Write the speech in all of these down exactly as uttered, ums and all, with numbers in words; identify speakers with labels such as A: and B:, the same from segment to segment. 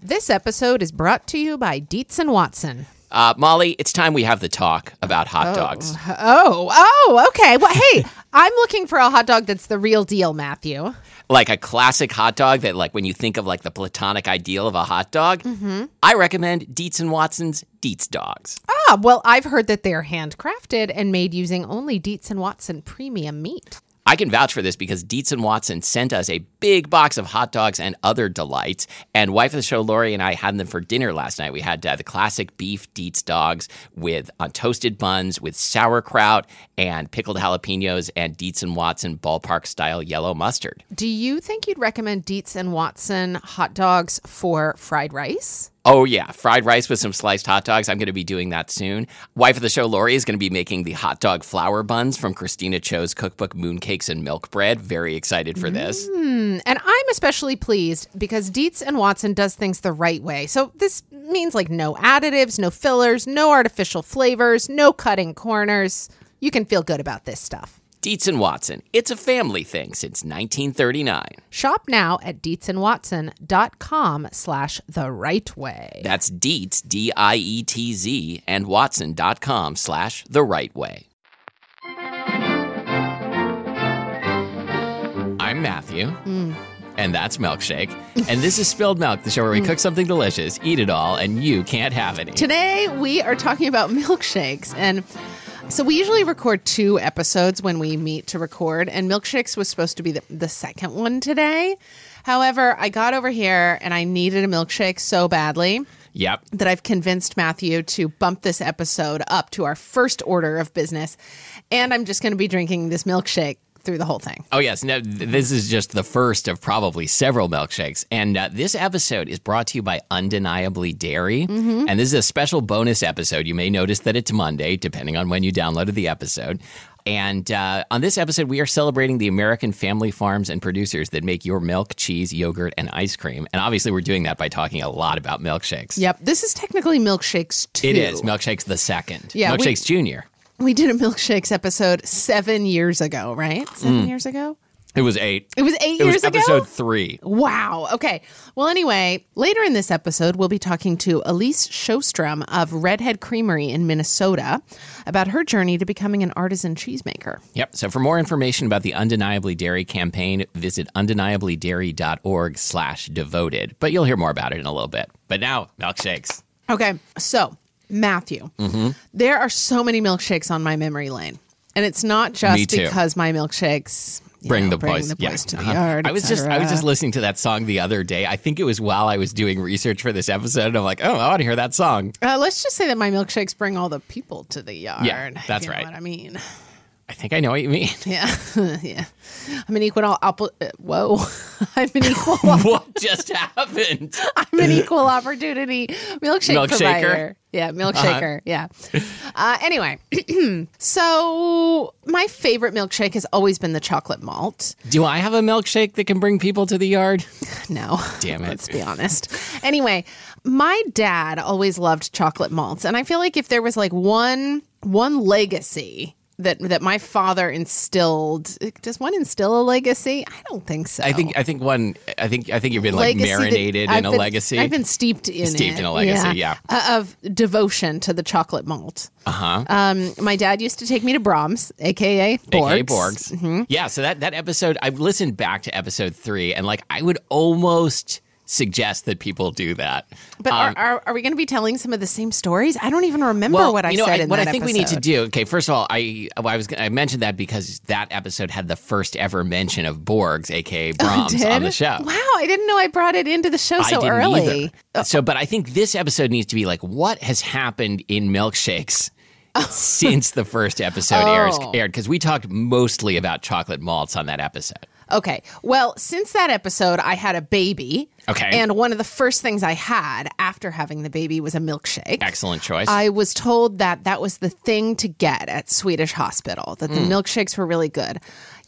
A: This episode is brought to you by Dietz and Watson.
B: Uh, Molly, it's time we have the talk about hot
A: oh.
B: dogs.
A: Oh, oh, okay. Well, hey, I'm looking for a hot dog that's the real deal, Matthew.
B: Like a classic hot dog that, like, when you think of, like, the platonic ideal of a hot dog, mm-hmm. I recommend Dietz and Watson's Dietz Dogs.
A: Ah, well, I've heard that they're handcrafted and made using only Dietz and Watson premium meat.
B: I can vouch for this because Dietz and Watson sent us a big box of hot dogs and other delights. And wife of the show, Lori, and I had them for dinner last night. We had uh, the classic beef Dietz dogs with uh, toasted buns with sauerkraut and pickled jalapenos and Dietz and Watson ballpark-style yellow mustard.
A: Do you think you'd recommend Dietz and Watson hot dogs for fried rice?
B: Oh, yeah. Fried rice with some sliced hot dogs. I'm going to be doing that soon. Wife of the show, Lori, is going to be making the hot dog flour buns from Christina Cho's cookbook, Mooncakes and Milk Bread. Very excited for this.
A: Mm, and I'm especially pleased because Dietz and Watson does things the right way. So this means like no additives, no fillers, no artificial flavors, no cutting corners. You can feel good about this stuff.
B: Dietz and Watson. It's a family thing since nineteen thirty-nine.
A: Shop now at dietzandwatson.com slash the right way.
B: That's Dietz, D I E T Z, and Watson.com slash the right way. I'm Matthew.
A: Mm.
B: And that's Milkshake. And this is Spilled Milk, the show where we cook something delicious, eat it all, and you can't have any.
A: Today, we are talking about milkshakes. And so we usually record two episodes when we meet to record, and Milkshakes was supposed to be the, the second one today. However, I got over here and I needed a milkshake so badly
B: Yep.
A: that I've convinced Matthew to bump this episode up to our first order of business. And I'm just going to be drinking this milkshake through the whole thing.
B: Oh, yes. Now, th- this is just the first of probably several milkshakes. And uh, this episode is brought to you by Undeniably Dairy. Mm-hmm. And this is a special bonus episode. You may notice that it's Monday, depending on when you downloaded the episode. And uh, on this episode, we are celebrating the American family farms and producers that make your milk, cheese, yogurt, and ice cream. And obviously, we're doing that by talking a lot about milkshakes.
A: Yep. This is technically Milkshakes two.
B: It is. Milkshakes the second.
A: Yeah,
B: Milkshakes
A: we-
B: Junior.
A: We did a Milkshakes episode seven years ago, right? Seven mm. years ago?
B: It was eight.
A: It was eight
B: it
A: years
B: was
A: ago?
B: episode three.
A: Wow. Okay. Well, anyway, later in this episode, we'll be talking to Elise Shostrom of Redhead Creamery in Minnesota about her journey to becoming an artisan cheesemaker.
B: Yep. So for more information about the Undeniably Dairy campaign, visit undeniablydairy.org slash devoted. But you'll hear more about it in a little bit. But now, milkshakes.
A: Okay. So, Matthew, mm-hmm. there are so many milkshakes on my memory lane. And it's not just because my milkshakes
B: bring,
A: know,
B: the
A: bring
B: boys,
A: the boys
B: yeah.
A: to the
B: uh-huh.
A: yard.
B: I was just I was just listening to that song the other day. I think it was while I was doing research for this episode. And I'm like, oh, I want to hear that song.
A: Uh, let's just say that my milkshakes bring all the people to the yard.
B: Yeah, that's
A: if you know
B: right.
A: what I mean.
B: I think I know what you mean.
A: Yeah, yeah. I'm an equal. Oppo- uh, whoa, I'm an equal.
B: What just happened?
A: I'm an equal opportunity milkshake
B: Milkshaker?
A: provider. Yeah, milkshaker. Uh-huh. Yeah. Uh, anyway, so my favorite milkshake has always been the chocolate malt.
B: Do I have a milkshake that can bring people to the yard?
A: No.
B: Damn it.
A: Let's be honest. Anyway, my dad always loved chocolate malts, and I feel like if there was like one one legacy that that my father instilled, does one instill a legacy? I don't think so.
B: I think I think one. I think I think you've been like
A: Legacy
B: marinated
A: that-
B: in
A: I've
B: a
A: been-
B: legacy.
A: I've been steeped in
B: Steeped
A: it.
B: in a legacy, yeah.
A: Uh, of devotion to the chocolate malt.
B: Uh huh.
A: Um, my dad used to take me to Brahms, aka Borg's.
B: A K A Borg's. Mm-hmm. Yeah. So that that episode, I've listened back to episode three, and like I would almost suggest that people do that.
A: But
B: Um,
A: are, are are we going to be telling some of the same stories? I don't even remember
B: well,
A: what I
B: you know,
A: said
B: I,
A: in
B: what
A: that
B: I think
A: episode.
B: we need to do. Okay, first of all, I I was I mentioned that because that episode had the first ever mention of Borg's, aka Brahms,
A: Oh,
B: on
A: did?
B: the show.
A: Wow, I didn't know I brought it into the show
B: I
A: so
B: didn't
A: early.
B: either. So, but I think this episode needs to be like, what has happened in milkshakes since the first episode
A: Oh.
B: airs, aired? Because we talked mostly about chocolate malts on that episode.
A: Okay. Well, since that episode, I had a baby.
B: Okay.
A: And one of the first things I had after having the baby was a milkshake.
B: Excellent choice.
A: I was told that that was the thing to get at Swedish Hospital, that the
B: Mm.
A: milkshakes were really good.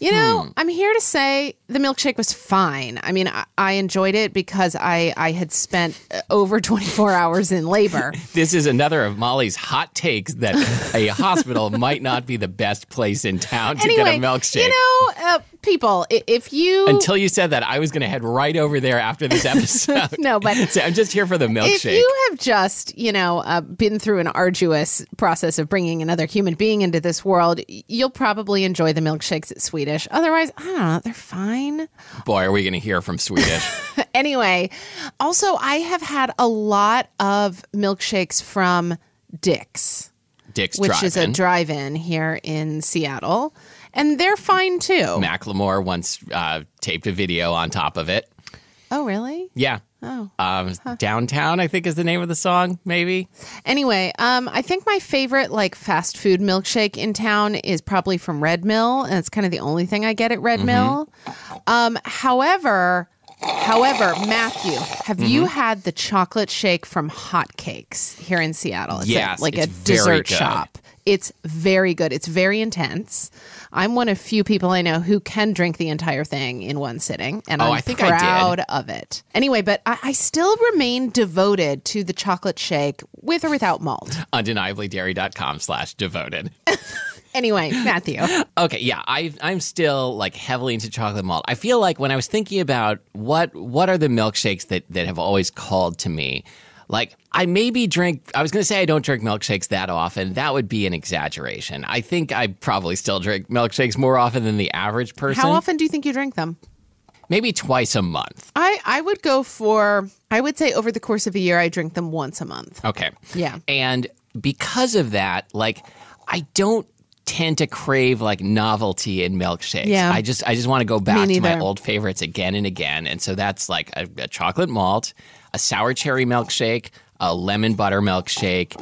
A: You know, I'm here to say the milkshake was fine. I mean, I, I enjoyed it because I, I had spent over twenty-four hours in labor.
B: This is another of Molly's hot takes that a hospital might not be the best place in town to
A: Anyway,
B: get a milkshake.
A: you know, uh, people, i- if you...
B: Until you said that, I was going to head right over there after this episode.
A: No, but...
B: So I'm just here for the milkshake.
A: If you have just, you know, uh, been through an arduous process of bringing another human being into this world, you'll probably enjoy the milkshakes at Swedish. Otherwise, I don't know, they're fine.
B: Boy, are we going to hear from Swedish.
A: Anyway, also, I have had a lot of milkshakes from Dick's,
B: Dick's
A: which
B: Drive-In.
A: is a drive-in here in Seattle, and they're fine too.
B: Macklemore once uh, taped a video on top of it.
A: Oh, really?
B: Yeah.
A: Oh.
B: Um, Downtown, I think, is the name of the song, maybe.
A: Anyway, um, I think my favorite like fast food milkshake in town is probably from Red Mill, and it's kind of the only thing I get at Red mm-hmm. Mill. Um, however, however, Matthew, have mm-hmm. you had the chocolate shake from Hot Cakes here in Seattle? It's
B: yes,
A: a, like
B: it's
A: a dessert
B: good.
A: shop. It's very good. It's very intense. I'm one of few people I know who can drink the entire thing in one sitting, and
B: oh,
A: I'm
B: I think
A: proud
B: I did.
A: of it. Anyway, but I, I still remain devoted to the chocolate shake with or without malt.
B: Undeniablydairy.com slash devoted.
A: Anyway, Matthew.
B: Okay, yeah, I, I'm still like heavily into chocolate malt. I feel like when I was thinking about what what are the milkshakes that, that have always called to me, like I maybe drink, I was going to say I don't drink milkshakes that often. That would be an exaggeration. I think I probably still drink milkshakes more often than the average person.
A: How often do you think you drink them?
B: Maybe twice a month.
A: I, I would go for, I would say over the course of a year, I drink them once a month.
B: Okay.
A: Yeah.
B: And because of that, like I don't tend to crave like novelty in milkshakes.
A: Yeah.
B: I just I just want to go back
A: Me
B: to my
A: neither.
B: old favorites again and again. And so that's like a, a chocolate malt, a sour cherry milkshake, a lemon butter milkshake,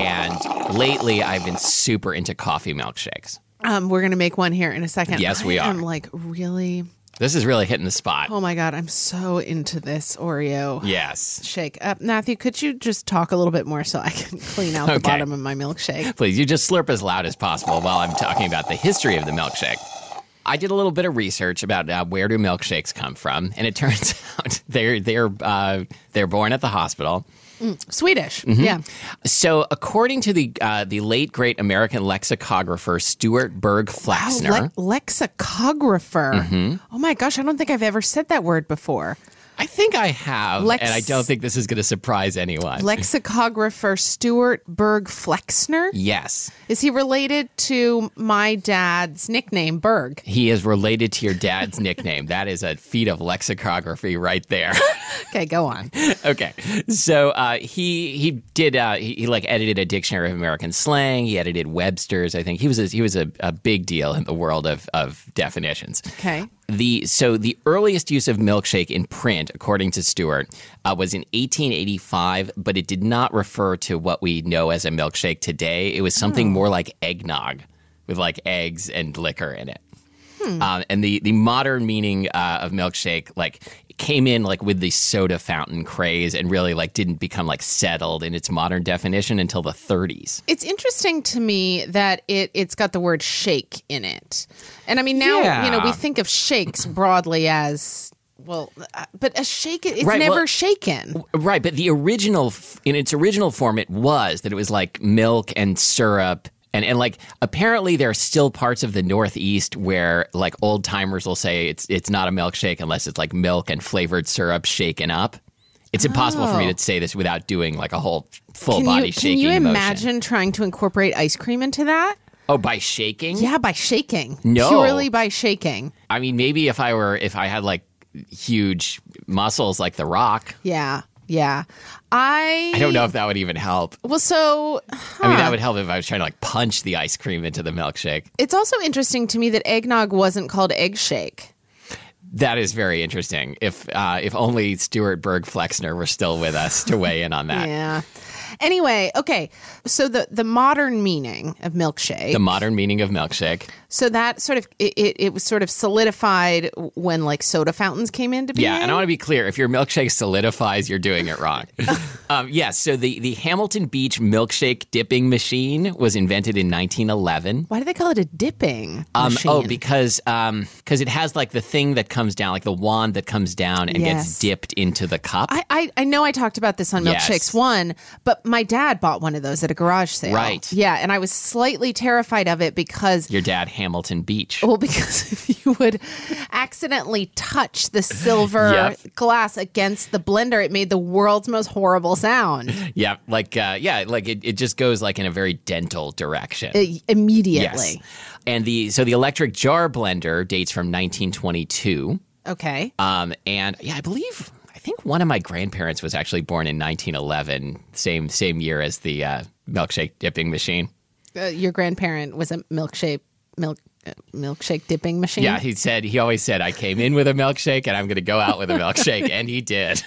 B: and lately I've been super into coffee milkshakes.
A: Um, we're going to make one here in a second.
B: Yes, we
A: I
B: are.
A: am like really,
B: This is really hitting the spot.
A: oh my God, I'm so into this Oreo
B: Yes.
A: shake. Uh, Matthew, could you just talk a little bit more so I can clean out the
B: Okay.
A: bottom of my milkshake?
B: Please, you just slurp as loud as possible while I'm talking about the history of the milkshake. I did a little bit of research about uh, where do milkshakes come from, and it turns out they're they're uh, they're born at the hospital.
A: Swedish,
B: Mm-hmm.
A: yeah.
B: So, according to the uh, the late great American lexicographer Stuart Berg Flexner,
A: Oh, le- lexicographer.
B: Mm-hmm.
A: Oh my gosh, I don't think I've ever said that word before.
B: I think I have,
A: Lex-
B: and I don't think this is going to surprise anyone.
A: Lexicographer Stuart Berg Flexner?
B: Yes,
A: Is he related to my dad's nickname, Berg?
B: he is related to your dad's nickname. That is a feat of lexicography right there.
A: Okay, go on.
B: Okay, so uh, he he did uh, he, he like edited a dictionary of American slang. He edited Webster's. I think he was a, he was a, a big deal in the world of of definitions.
A: Okay.
B: The so the earliest use of milkshake in print, according to Stewart, uh, was in eighteen eighty-five, but it did not refer to what we know as a milkshake today. It was something more like eggnog, with like eggs and liquor in it. Hmm. Um, and the the modern meaning uh, of milkshake, like came in like with the soda fountain craze and really like didn't become like settled in its modern definition until the thirties.
A: It's interesting to me that it, it's got the word shake in it. And I mean, now,
B: Yeah.
A: you know, we think of shakes broadly as, well, uh, but a shake, it's
B: Right,
A: never
B: well-
A: shaken.
B: Right, but the original, in its original form, it was that it was like milk and syrup. And, and like, apparently there are still parts of the Northeast where like old timers will say it's it's not a milkshake unless it's like milk and flavored syrup shaken up. It's impossible for me
A: Oh.
B: to say this without doing like a whole full
A: Can
B: body
A: you, can
B: shaking
A: you
B: motion.
A: imagine trying to incorporate ice cream into that?
B: Oh, by shaking?
A: Yeah, by shaking.
B: No.
A: Purely by shaking.
B: I mean, maybe if I were, if I had like huge muscles like The Rock,
A: Yeah. Yeah. I
B: I don't know if that would even help.
A: Well, so
B: I mean,
A: huh.
B: that would help if I was trying to like punch the ice cream into the milkshake.
A: It's also interesting to me that eggnog wasn't called egg shake.
B: That is very interesting. If uh, if only Stuart Berg Flexner were still with us to weigh in on that.
A: Yeah. Anyway, okay. So the, the modern meaning of milkshake.
B: The modern meaning of milkshake.
A: So that sort of, it, it, it was sort of solidified when like soda fountains came into being.
B: Yeah, and I want to be clear. If your milkshake solidifies, you're doing it wrong. um, yes, yeah, so the, the Hamilton Beach milkshake dipping machine was invented in nineteen eleven.
A: Why do they call it a dipping
B: Um,
A: machine?
B: oh, because um, cause it has like the thing that comes down, like the wand that comes down and
A: Yes.
B: gets dipped into the cup.
A: I, I, I know I talked about this on
B: Yes.
A: Milkshakes One, but my dad bought one of those at a garage sale.
B: Right.
A: Yeah, and I was slightly terrified of it because
B: Your dad, Hamilton Beach.
A: well, because if you would accidentally touch the silver
B: Yep.
A: glass against the blender, it made the world's most horrible sound
B: Yeah, like uh, yeah, like it, it just goes like in a very dental direction.
A: I- immediately.
B: Yes. And the so the electric jar blender dates from nineteen twenty-two.
A: Okay.
B: Um, and yeah, I believe I think one of my grandparents was actually born in nineteen eleven, same same year as the uh, milkshake dipping machine.
A: Uh, your grandparent was a milkshake milk uh, milkshake dipping machine.
B: Yeah, he said he always said I came in with a milkshake and I'm going to go out with a milkshake, and he did.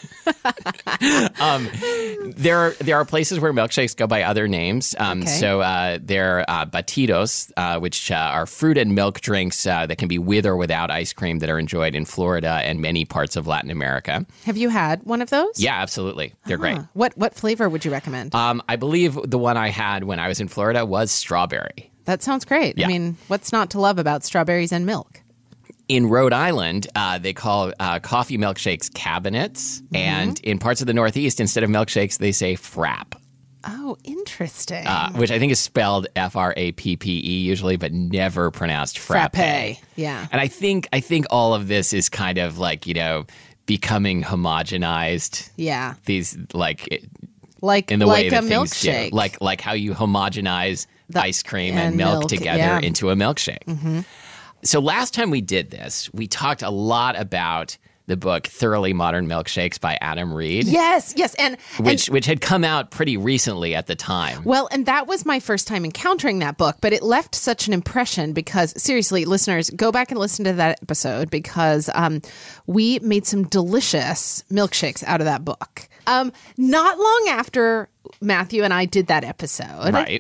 B: um, there are there are places where milkshakes go by other names. Um,
A: Okay.
B: So uh, there are uh, batidos, uh, which uh, are fruit and milk drinks uh, that can be with or without ice cream that are enjoyed in Florida and many parts of Latin America.
A: Have you had one of those?
B: Yeah, absolutely, they're great.
A: Huh. What what flavor would you recommend?
B: Um, I believe the one I had when I was in Florida was strawberry.
A: That sounds great.
B: Yeah.
A: I mean, what's not to love about strawberries and milk?
B: In Rhode Island, uh, they call uh, coffee milkshakes cabinets.
A: Mm-hmm.
B: And in parts of the Northeast, instead of milkshakes, they say frap,
A: Oh, interesting.
B: uh, which I think is spelled F R A P P E usually, but never pronounced frappe.
A: Frappe. Yeah.
B: And I think I think all of this is kind of like, you know, becoming homogenized.
A: Yeah.
B: These like it-
A: Like
B: in the
A: like
B: way
A: a
B: that things
A: milkshake.
B: do, like like how you homogenize
A: The-
B: ice cream and,
A: and
B: milk,
A: milk,
B: together
A: yeah.
B: into a milkshake. So last time we did this, we talked a lot about the book Thoroughly Modern Milkshakes by Adam Reed,
A: Yes, yes. And,
B: which
A: and
B: which had come out pretty recently at the time.
A: well, and that was my first time encountering that book, but it left such an impression because seriously, listeners, go back and listen to that episode because um, we made some delicious milkshakes out of that book. Um, not long after Matthew and I did that episode,
B: Right.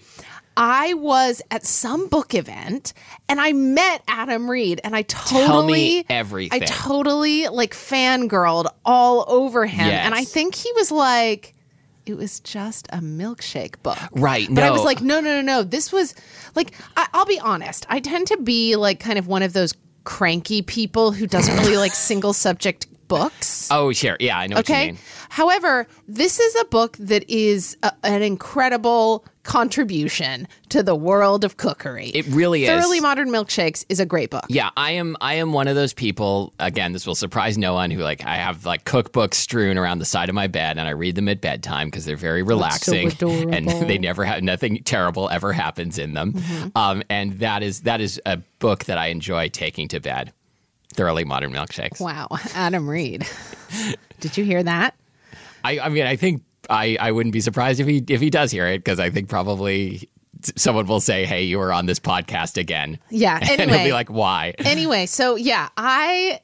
A: I was at some book event and I met Adam Reed and I totally
B: Tell me everything.
A: I totally like fangirled all over him.
B: Yes.
A: And I think he was like, it was just a milkshake book.
B: Right,
A: But I
B: no.
A: was like, no, no, no, no. This was like, I, I'll be honest. I tend to be like kind of one of those cranky people who doesn't really like single subject books.
B: Oh, sure. Yeah, I know what you
A: Okay.
B: mean.
A: However, this is a book that is a, an incredible contribution to the world of cookery.
B: It really is.
A: Thoroughly Modern Milkshakes is a great book.
B: Yeah, I am. I am one of those people. Again, this will surprise no one. Who like I have like cookbooks strewn around the side of my bed, and I read them at bedtime because they're very relaxing,
A: adorable.
B: and they never have nothing terrible ever happens in them.
A: Mm-hmm.
B: Um, and that is that is a book that I enjoy taking to bed. Thoroughly Modern Milkshakes.
A: Wow, Adam Reed. Did you hear that?
B: I, I mean, I think I, I wouldn't be surprised if he if he does hear it because I think probably someone will say, "Hey, you were on this podcast again."
A: Yeah.
B: and he'll
A: Anyway.
B: be like, "Why?"
A: Anyway, so yeah, I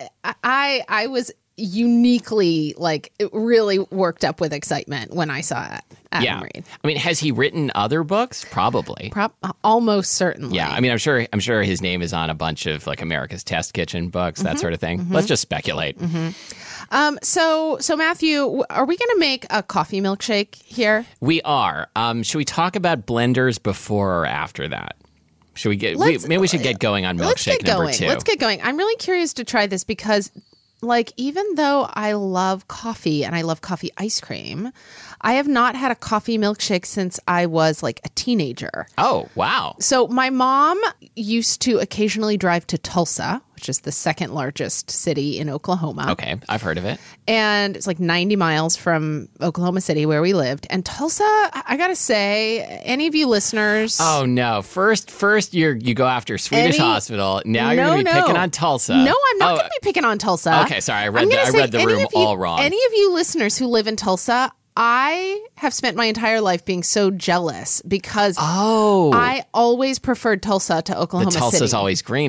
A: I I was uniquely like really worked up with excitement when I saw Adam
B: yeah.
A: Reed.
B: I mean, has he written other books? Probably.
A: Prop, almost certainly.
B: Yeah, I mean, I'm sure. I'm sure his name is on a bunch of like America's Test Kitchen books,
A: Mm-hmm.
B: that sort of thing. Let's just speculate.
A: Um. So so Matthew, are we going to make a coffee milkshake here?
B: We are. Um, should we talk about blenders before or after that? Should we get? We,
A: Let's-
B: maybe we should get going on
A: Let's
B: milkshake
A: get
B: number
A: going.
B: two.
A: Let's get going. I'm really curious to try this because, like, even though I love coffee and I love coffee ice cream, I have not had a coffee milkshake since I was like a teenager.
B: Oh, wow.
A: So my mom used to occasionally drive to Tulsa, which is the second largest city in Oklahoma.
B: Okay, I've heard of it.
A: And it's like ninety miles from Oklahoma City where we lived. And Tulsa, I I gotta say, any of you listeners.
B: Oh no! First, first you you go after Swedish
A: Any-
B: Hospital. Now you're
A: No,
B: gonna be
A: no.
B: picking on Tulsa.
A: No, I'm not
B: Oh,
A: going to be picking on Tulsa.
B: Okay, sorry, I read
A: I'm
B: the-
A: gonna
B: I
A: say
B: read the
A: any
B: room
A: of you-
B: all wrong.
A: Any of you listeners who live in Tulsa, I have spent my entire life being so jealous because
B: Oh,
A: I always preferred Tulsa to Oklahoma
B: the Tulsa's
A: City.
B: always greener.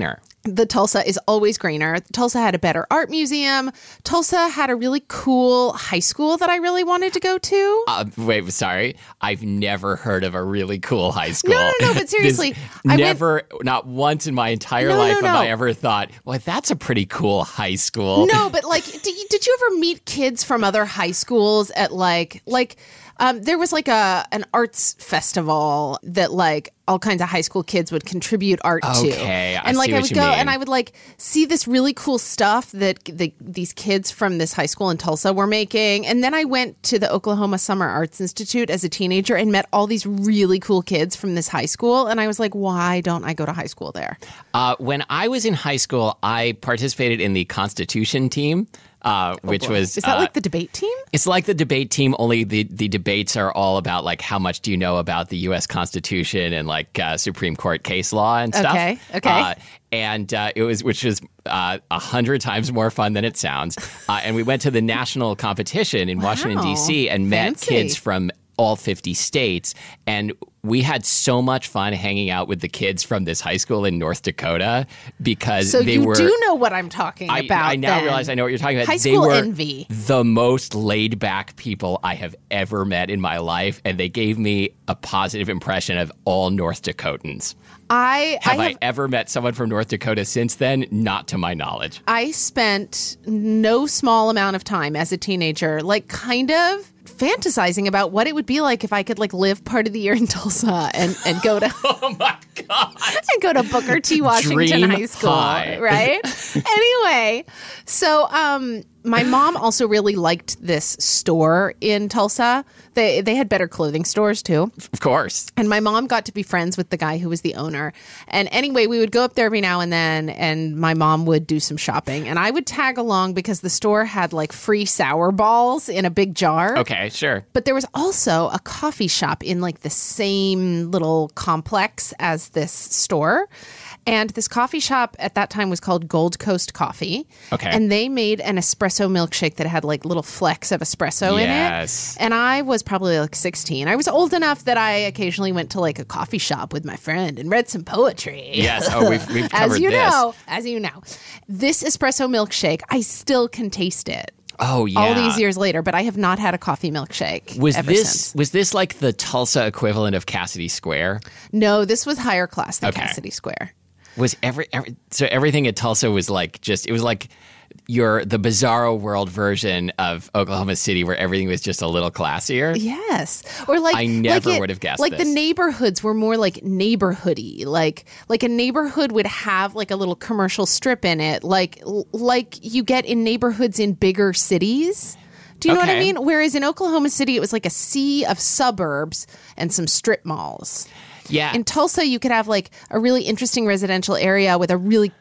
A: the Tulsa is always greener. Tulsa had a better art museum. Tulsa had a really cool high school that I really wanted to go to.
B: Uh, wait, sorry. I've never heard of a really cool high school.
A: No, no, no, but seriously.
B: This,
A: I
B: never,
A: went,
B: not once in my entire
A: no,
B: life
A: no, no.
B: have I ever thought, well, that's a pretty cool high school.
A: No, but like, did you, did you ever meet kids from other high schools at like, like, Um, there was like a an arts festival that like all kinds of high school kids would contribute art to.
B: Okay, I
A: and like
B: see
A: I
B: what
A: would
B: you
A: go
B: mean.
A: and I would like see this really cool stuff that the, these kids from this high school in Tulsa were making. And then I went to the Oklahoma Summer Arts Institute as a teenager and met all these really cool kids from this high school. And I was like, why don't I go to high school there?
B: Uh, when I was in high school, I participated in the Constitution team. Uh, which
A: boy.
B: was
A: Is that
B: uh,
A: like the debate team?
B: It's like the debate team, only the, the debates are all about like how much do you know about the U S Constitution and like uh, Supreme Court case law and stuff.
A: Okay, okay.
B: Uh, and uh, it was, which was uh, a hundred times more fun than it sounds. Uh, and we went to the national competition in Washington,
A: Wow.
B: D C and met
A: Fancy.
B: kids from all fifty states. And we had so much fun hanging out with the kids from this high school in North Dakota because
A: So
B: they
A: you
B: were.
A: do know what I'm talking
B: I,
A: about.
B: I now
A: then.
B: realize I know what you're talking about.
A: High
B: They
A: school
B: were
A: envy.
B: the most laid back people I have ever met in my life, and they gave me a positive impression of all North Dakotans.
A: I
B: Have I,
A: have,
B: ever met someone from North Dakota since then? Not to my knowledge.
A: I spent no small amount of time as a teenager, like kind of fantasizing about what it would be like if I could like live part of the year in Tulsa and, and go to
B: Oh my God.
A: and go to Booker T. Washington
B: Dream
A: High School,
B: high.
A: right? Anyway, so um, my mom also really liked this store in Tulsa. They they had better clothing stores too.
B: Of course.
A: And my mom got to be friends with the guy who was the owner. And anyway, we would go up there every now and then, and my mom would do some shopping. And I would tag along because the store had like free sour balls in a big jar.
B: Okay, sure.
A: But there was also a coffee shop in like the same little complex as this store. And this coffee shop at that time was called Gold Coast Coffee.
B: Okay.
A: And they made an espresso milkshake that had like little flecks of espresso
B: Yes.
A: in it. And I was probably like sixteen. I was old enough that I occasionally went to like a coffee shop with my friend and read some poetry.
B: Yes. Oh, we've, we've covered
A: As you
B: this.
A: know, as you know, this espresso milkshake, I still can taste it.
B: Oh, yeah.
A: All these years later, but I have not had a coffee milkshake
B: Was
A: ever
B: this
A: since.
B: was this like the Tulsa equivalent of Cassidy Square?
A: No, this was higher class than
B: Okay.
A: Cassidy Square.
B: Was every, every so everything at Tulsa was like just it was like your the bizarro world version of Oklahoma City where everything was just a little classier.
A: Yes, or like
B: I never
A: like it-
B: would have guessed
A: Like
B: this.
A: the neighborhoods were more like neighborhoody. Like like a neighborhood would have like a little commercial strip in it, like like you get in neighborhoods in bigger cities. Do you know what I
B: Okay.
A: mean? Whereas in Oklahoma City, it was like a sea of suburbs and some strip malls.
B: Yeah.
A: In Tulsa, you could have like a really interesting residential area with a really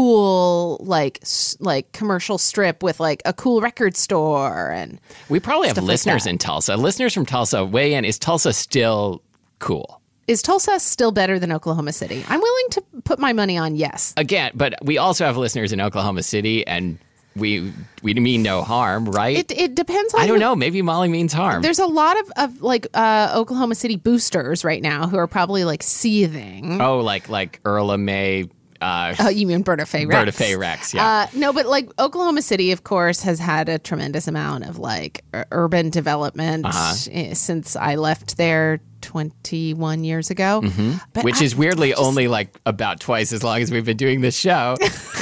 A: cool like s- like commercial strip with like a cool record store and
B: we probably have
A: stuff like
B: listeners
A: that.
B: in Tulsa. Listeners from Tulsa, weigh in. Is Tulsa still cool?
A: Is Tulsa still better than Oklahoma City? I'm willing to put my money on yes.
B: Again, but we also have listeners in Oklahoma City, and we we mean no harm, right?
A: It it depends on
B: I don't
A: who-
B: know. Maybe Molly means harm.
A: There's a lot of, of like uh, Oklahoma City boosters right now who are probably like seething.
B: Oh, like like Erla May. Uh,
A: Oh, you mean Berta Faye Rex?
B: Berta Faye Rex, yeah.
A: Uh, no, but like Oklahoma City, of course, has had a tremendous amount of like ur- urban development
B: Uh-huh.
A: eh, since I left there twenty-one years ago. But
B: which
A: I-
B: is weirdly
A: I just-
B: only like about twice as long as we've been doing this show.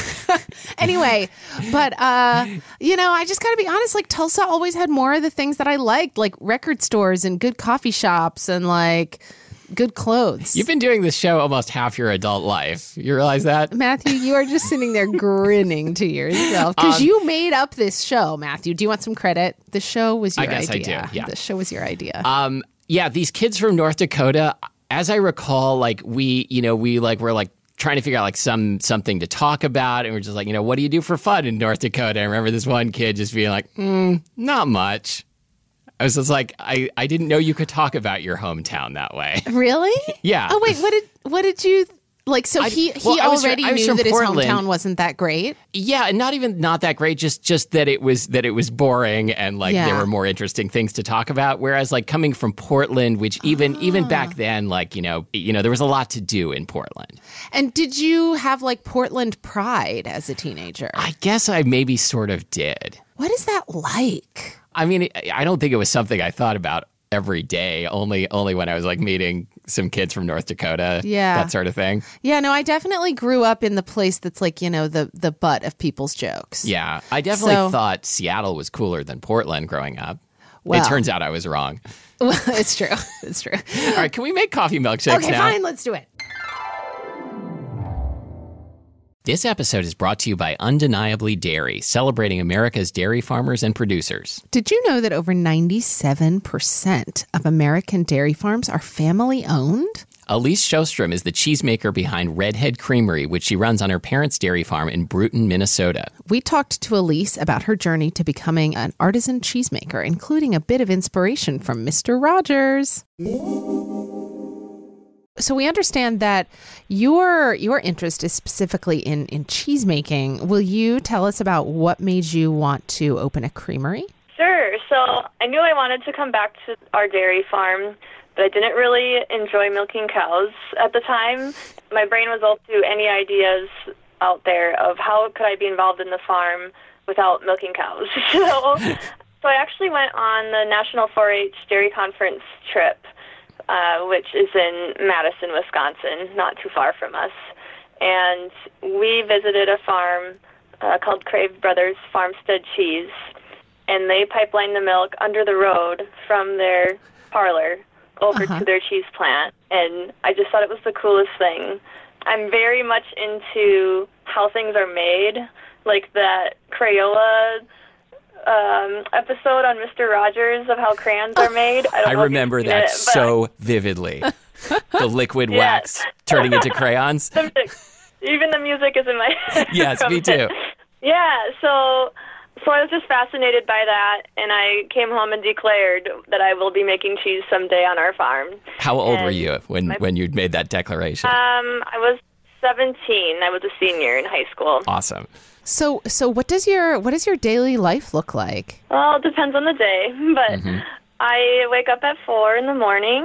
A: Anyway, but uh, you know, I just got to be honest. Like Tulsa always had more of the things that I liked, like record stores and good coffee shops and like good clothes.
B: You've been doing this show almost half your adult life. You realize that?
A: Matthew, you are just sitting there grinning to yourself because
B: Um,
A: you made up this show. Matthew, do you want some credit? The show was your
B: I guess I
A: idea.
B: do, yeah.
A: The show was your idea.
B: Um, yeah, these kids from North Dakota, as I recall, like we, you know, we like were like trying to figure out like some something to talk about, and we're just like, you know, what do you do for fun in North Dakota? I remember this one kid just being like, mm, not much. I was just like, I, I didn't know you could talk about your hometown that way.
A: Really?
B: Yeah.
A: Oh wait, what did what did you Like, so
B: I-
A: he, he
B: well, I was fr-
A: already
B: I was
A: knew
B: from
A: that his
B: Portland.
A: hometown wasn't that great.
B: Yeah, and not even not that great. Just just that it was that it was boring and like
A: Yeah.
B: there were more interesting things to talk about. Whereas like coming from Portland, which even even
A: Ah.
B: back then, like you know you know there was a lot to do in Portland.
A: And did you have like Portland pride as a teenager?
B: I guess I maybe sort of did.
A: What is that like?
B: I mean, I don't think it was something I thought about every day. Only only when I was like meeting some kids from North Dakota.
A: Yeah.
B: That sort of thing.
A: Yeah, no, I definitely grew up in the place that's like, you know, the the butt of people's jokes.
B: Yeah. I definitely
A: So-
B: thought Seattle was cooler than Portland growing up.
A: Well.
B: It turns out I was wrong.
A: Well, it's true. It's true.
B: All right, can we make coffee milkshakes
A: Okay,
B: now?
A: fine, let's do it.
B: This episode is brought to you by Undeniably Dairy, celebrating America's dairy farmers and producers.
A: Did you know that over ninety-seven percent of American dairy farms are family owned?
B: Elise Sjostrom is the cheesemaker behind Redhead Creamery, which she runs on her parents' dairy farm in Bruton, Minnesota.
A: We talked to Elise about her journey to becoming an artisan cheesemaker, including a bit of inspiration from Mister Rogers. So we understand that your your interest is specifically in, in cheese making. Will you tell us about what made you want to open a creamery?
C: Sure. So I knew I wanted to come back to our dairy farm, but I didn't really enjoy milking cows at the time. My brain was open to any ideas out there of how could I be involved in the farm without milking cows. So, so I actually went on the National four H Dairy Conference trip, uh, which is in Madison, Wisconsin, not too far from us. And we visited a farm uh, called Crave Brothers Farmstead Cheese, and they pipeline the milk under the road from their parlor over
A: Uh-huh.
C: to their cheese plant. And I just thought it was the coolest thing. I'm very much into how things are made, like that Crayola um, episode on Mister Rogers of how crayons are made. I, don't
B: I
C: know if you've
B: remember
C: seen
B: that
C: it, but
B: so vividly. The liquid
C: Yes.
B: wax turning into crayons.
C: the music, even the music is in my head.
B: Yes,
C: from
B: me too.
C: it. Yeah, so so I was just fascinated by that, and I came home and declared that I will be making cheese someday on our farm.
B: How old were
C: And
B: you when,
C: my-
B: when you'd made that declaration?
C: Um, I was seventeen. I was a senior in high school.
B: Awesome.
A: So so what does your what does your daily life look like?
C: Well, it depends on the day, but
B: Mm-hmm.
C: I wake up at four in the morning,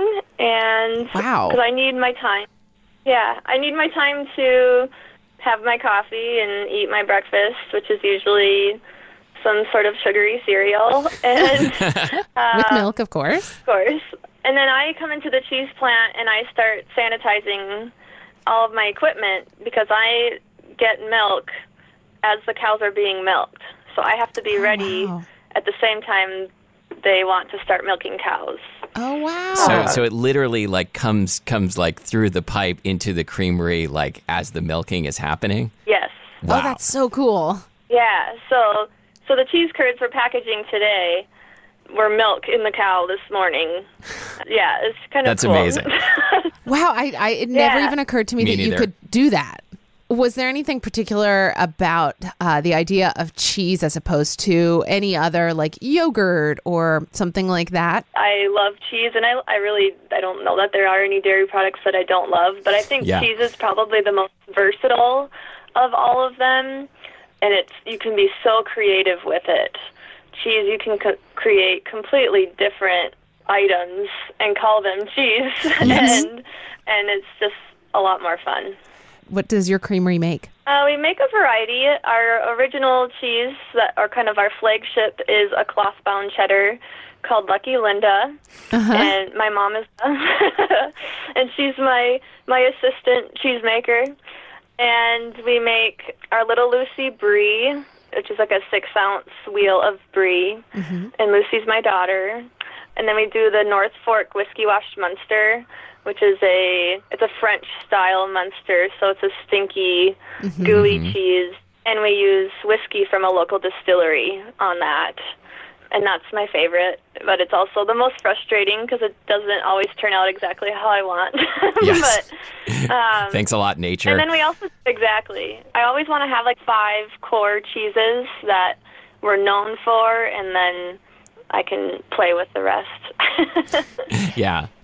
C: and
A: Wow.
C: because I need my time. Yeah, I need my time to have my coffee and eat my breakfast, which is usually some sort of sugary cereal, and
A: With milk, of course.
C: of course. And then I come into the cheese plant and I start sanitizing all of my equipment because I get milk as the cows are being milked. So I have to be ready
A: wow.
C: at the same time they want to start milking cows.
A: Oh wow.
B: So so it literally like comes comes like through the pipe into the creamery like as the milking is happening.
C: Yes.
B: Wow.
A: Oh, that's so cool.
C: Yeah. So so the cheese curds we're packaging today were milk in the cow this morning. Yeah, it's kind of
B: That's
C: cool.
B: amazing.
A: Wow, I, I it never
C: Yeah.
A: even occurred to me,
B: Me
A: that you
B: neither.
A: could do that. Was there anything particular about uh, the idea of cheese as opposed to any other like yogurt or something like that?
C: I love cheese, and I, I really, I don't know that there are any dairy products that I don't love, but I think
B: Yeah.
C: cheese is probably the most versatile of all of them, and it's you can be so creative with it. Cheese, you can co- create completely different items and call them cheese,
B: Yes.
C: and and it's just a lot more fun.
A: What does your creamery make?
C: Uh, we make a variety. Our original cheese, that are kind of our flagship, is a cloth-bound cheddar called Lucky Linda,
A: Uh-huh.
C: and my mom is, and she's my my assistant cheesemaker. And we make our Little Lucy Brie, which is like a six-ounce wheel of Brie,
A: Mm-hmm.
C: and Lucy's my daughter. And then we do the North Fork Whiskey Washed Munster, which is a it's a French style Munster, so it's a stinky, gooey cheese, and we use whiskey from a local distillery on that, and that's my favorite. But it's also the most frustrating because it doesn't always turn out exactly how I want.
B: Yes.
C: but um,
B: Thanks a lot, nature.
C: and then we also exactly. I always want to have like five core cheeses that we're known for, and then I can play with the rest.
B: Yeah.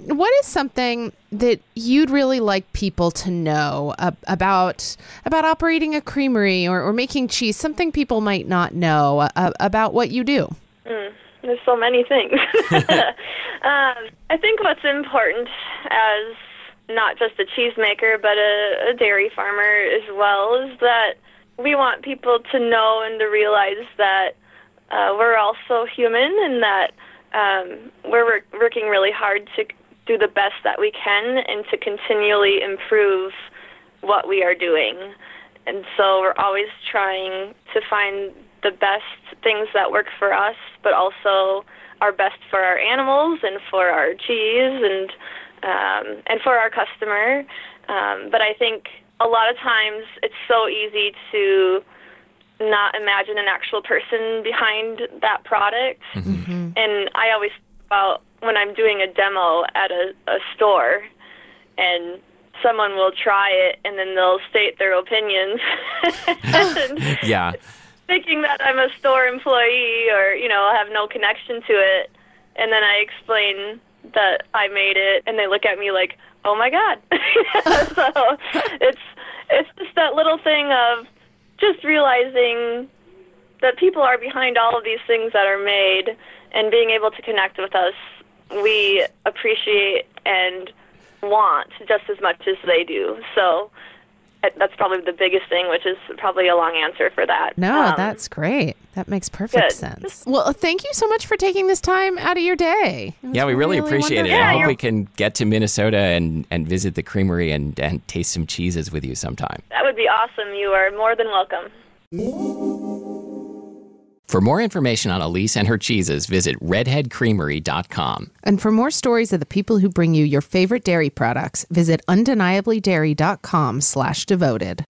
A: what is something that you'd really like people to know uh, about about operating a creamery or, or making cheese? Something people might not know uh, about what you do.
C: Mm, there's so many things. um, I think what's important as not just a cheesemaker, but a, a dairy farmer as well, is that we want people to know and to realize that uh, we're also human and that um, we're work- working really hard to do the best that we can and to continually improve what we are doing. And so we're always trying to find the best things that work for us, but also are best for our animals and for our cheese and um, and for our customer. Um, but I think a lot of times it's so easy to not imagine an actual person behind that product. Mm-hmm. And I always think about when I'm doing a demo at a, a store and someone will try it and then they'll state their opinions. and
B: yeah.
C: Thinking that I'm a store employee or, you know, have no connection to it. And then I explain that I made it and they look at me like, oh my God. So it's it's just that little thing of just realizing that people are behind all of these things that are made and being able to connect with us, we appreciate and want just as much as they do. So that's probably the biggest thing, which is probably a long answer for that.
A: No,
C: um,
A: that's great. That makes perfect
C: good.
A: sense. Well, thank you so much for taking this time out of your day.
B: Yeah, we really, appreciate
A: wonderful.
B: it.
C: Yeah,
B: I hope
C: you're-
B: we can get to Minnesota and, and visit the creamery and, and taste some cheeses with you sometime.
C: That would be awesome. You are more than welcome.
B: For more information on Elise and her cheeses, visit redhead creamery dot com.
A: And for more stories of the people who bring you your favorite dairy products, visit undeniably dairy dot com slash devoted.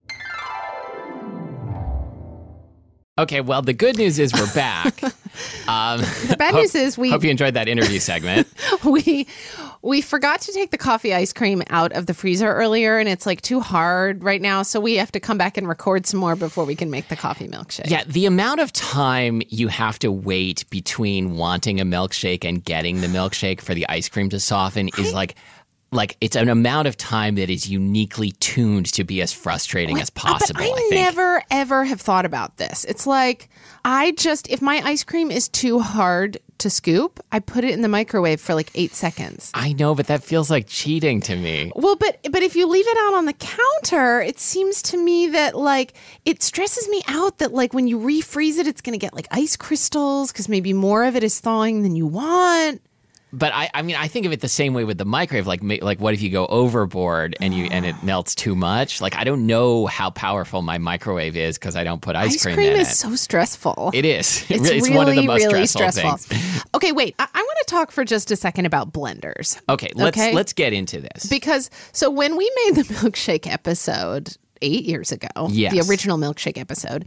B: Okay, well, the good news is we're back. Um,
A: The bad
B: hope,
A: news is we
B: hope you enjoyed that interview segment.
A: we we forgot to take the coffee ice cream out of the freezer earlier, and it's like too hard right now, so we have to come back and record some more before we can make the coffee milkshake.
B: Yeah, the amount of time you have to wait between wanting a milkshake and getting the milkshake for the ice cream to soften is like... Like, it's an amount of time that is uniquely tuned to be as frustrating as possible,
A: But I,
B: I think.
A: never, ever have thought about this. It's like, I just, if my ice cream is too hard to scoop, I put it in the microwave for like eight seconds.
B: I know, but that feels like cheating to me.
A: Well, but but if you leave it out on the counter, it seems to me that like it stresses me out that like when you refreeze it, it's going to get like ice crystals because maybe more of it is thawing than you want.
B: But I, I mean, I think of it the same way with the microwave. Like, ma- like, what if you go overboard and you and it melts too much? Like, I don't know how powerful my microwave is because I don't put ice,
A: Ice
B: cream,
A: cream
B: in
A: is
B: it.
A: so stressful.
B: It is. It
A: It's
B: really- it's
A: really,
B: one of the most
A: really
B: stressful,
A: stressful.
B: things.
A: Okay, wait. I, I want to talk for just a second about blenders.
B: Okay, let's
A: Okay?
B: let's get into this.
A: Because so when we made the milkshake episode eight years ago,
B: Yes.
A: the original milkshake episode,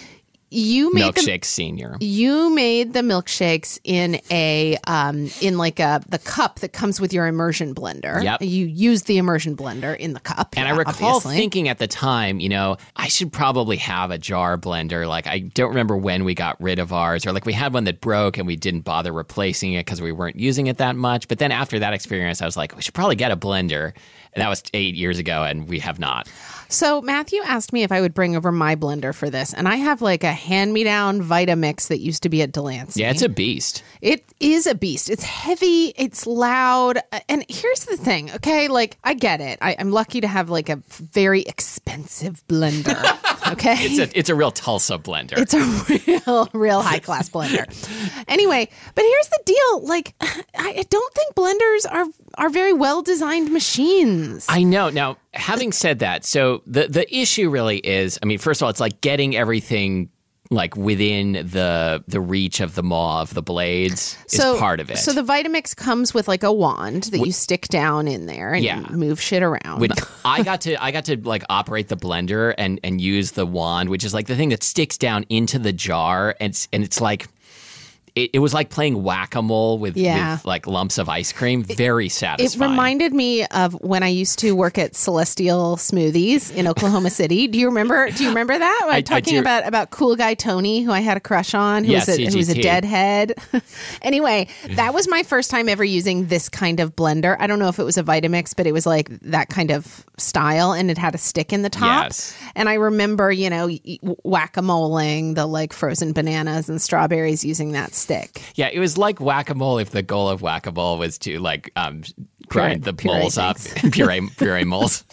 A: you made the
B: Milkshake Senior.
A: you made the milkshakes in a um, in like a the cup that comes with your immersion blender.
B: Yep.
A: You used the immersion blender in the cup.
B: And
A: yeah,
B: I recall
A: obviously.
B: thinking at the time, you know, I should probably have a jar blender. Like, I don't remember when we got rid of ours, or like we had one that broke and we didn't bother replacing it because we weren't using it that much. But then after that experience, I was like, we should probably get a blender. And that was eight years ago, and we have not.
A: So Matthew asked me if I would bring over my blender for this, and I have like a hand-me-down Vitamix that used to be at Delancey.
B: Yeah, it's a beast.
A: It is a beast. It's heavy. It's loud. And here's the thing, okay? Like, I get it. I, I'm lucky to have like a very expensive blender, okay?
B: It's a it's a real Tulsa blender.
A: It's a real, real high class blender. Anyway, but here's the deal. Like, I don't think blenders are are very well designed machines.
B: I know. Now, having said that, so the the issue really is, I mean, first of all, it's like getting everything like within the the reach of the maw of the blades is part of it.
A: So the Vitamix comes with like a wand that you stick down in there and
B: Yeah.
A: move shit around.
B: When I got to I got to like operate the blender and and use the wand, which is like the thing that sticks down into the jar, and it's, and it's like it, it was like playing whack-a-mole with,
A: Yeah.
B: with like lumps of ice cream. Very
A: It
B: satisfying.
A: reminded me of when I used to work at Celestial Smoothies in Oklahoma City. Do you remember? Do you remember that? I'm
B: I- I
A: talking
B: do.
A: about about cool guy Tony, who I had a crush on, who
B: Yes,
A: was a, who was a
B: C G T.
A: deadhead. Anyway, that was my first time ever using this kind of blender. I don't know if it was a Vitamix, but it was like that kind of style, and it had a stick in the top.
B: Yes.
A: And I remember, you know, whack-a-moling the like frozen bananas and strawberries using that stick.
B: Yeah, it was like whack-a-mole if the goal of whack-a-mole was to like um, grind the
A: puree
B: moles up,
A: things.
B: puree puree moles.